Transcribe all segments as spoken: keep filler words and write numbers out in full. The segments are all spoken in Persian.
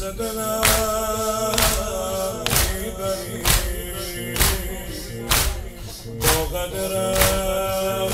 دلم میبری با قدرم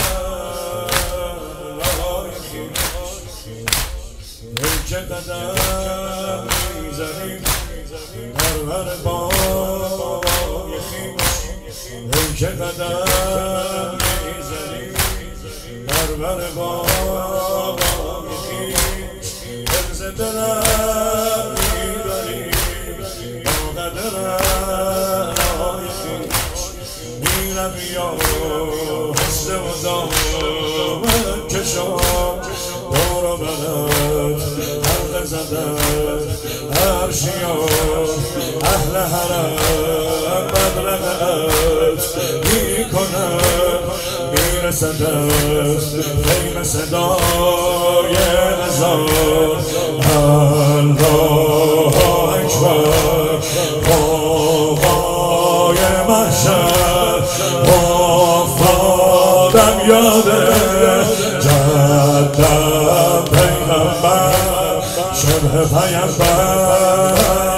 لای خویش ای که قدم میزنی پرور بای خویش ای که قدم میزنی پرور بای خویش حفظ دلم میبری با قدرم لای خویش میرم یا حس و دامن کشم دور و برت حلقه زدن هر شیار اهل حرم مبرقت میکنم میرسدت خیم صدای اذان الله اکبر قوقای محشر افتادم یاد جدم پیغمبر شبه پیغمبر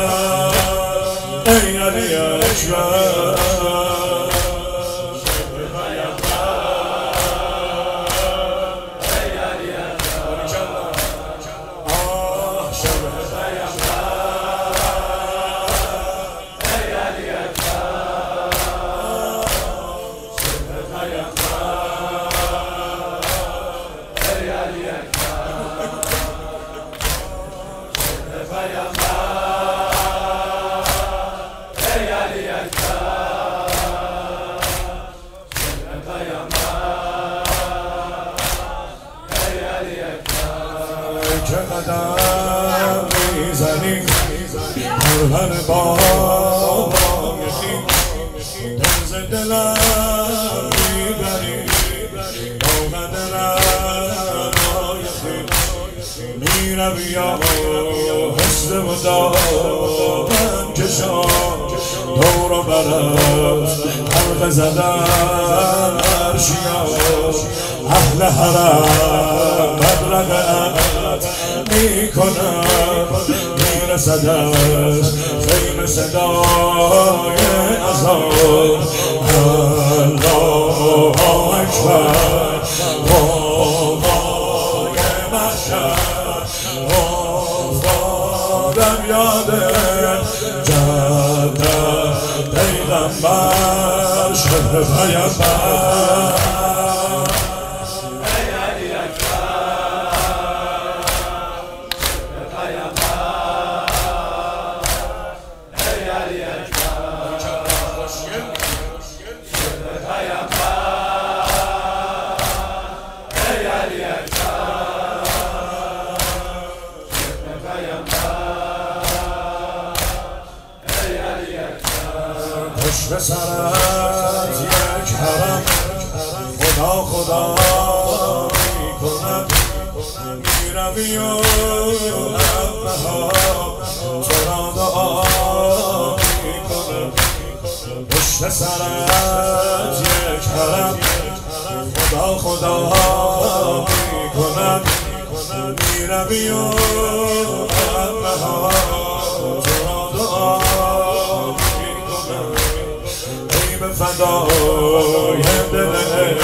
ای علی اکبر که قدم میزنی پرور بای خویش دنز دلم میبری با قدرم لای خویش میرم یا حس و دامن کشم دور و برت حلقه زدن عرشیار اهل حرم مبرقت میکنم میرسدت خیم صدای اذان الله اکبر قوقای محشر افتادم یاد جدم پیغمبر شبه پیغمبر پشت سرت یک حرم خدا خدا میکنم میروی و همه ها تو را دعا میکنم پشت سرت یک حرم خدا خدا میکنم میروی و همه ها تو را دعا فدای دل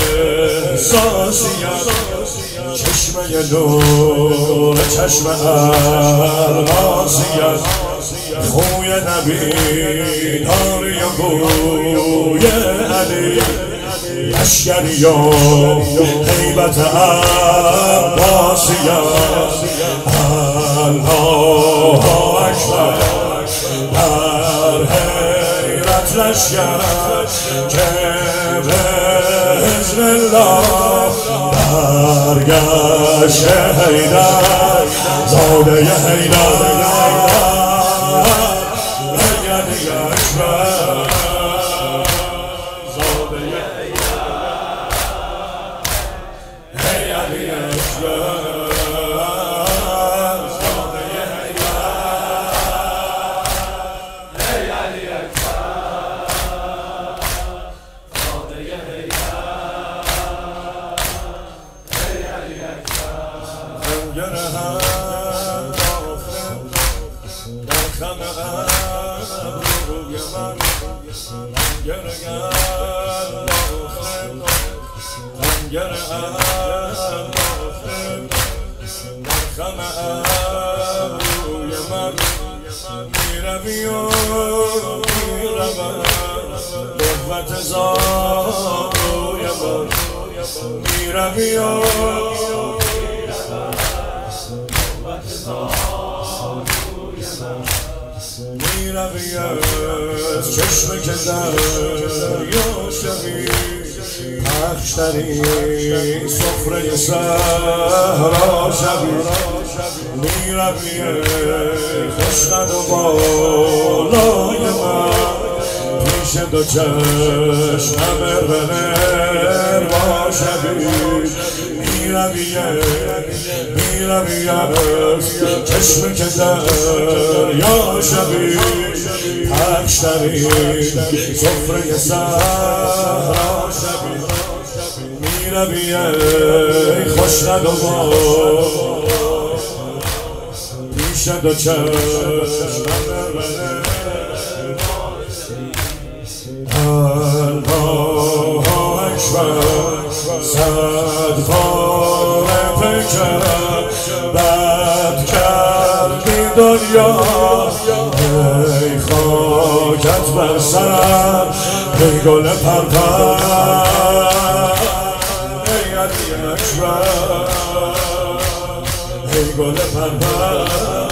احساسیت چشمه نور چشم الماسیت خوی نبی داری و گوی علی لشکری و هیبت عباسیت الله اکبر در حیرت لشکر که به اذن الله برگشت حیدر زاده حیدر ای علی اکبر زاده حیدر ای علی اکبر گره هم تنگر انداخته در خم ابروی من میروی و میروم قوت زانوی من میروی و میروی از چشم که دریا شوی پخشتری سفره صحرا شوی میروی خوشند و بالای من پیش دو چشم بربنر با شوی میروی میروی از چشم که دریا شوی پخشتری سفره صحرا شوی میروی خوشند و پیش دو چشم الله اکبر صد باره پیکرم بد کردی دنیا ای خاکت بر سرم ای گل پرپر ای علی اکبر ای گل پرپر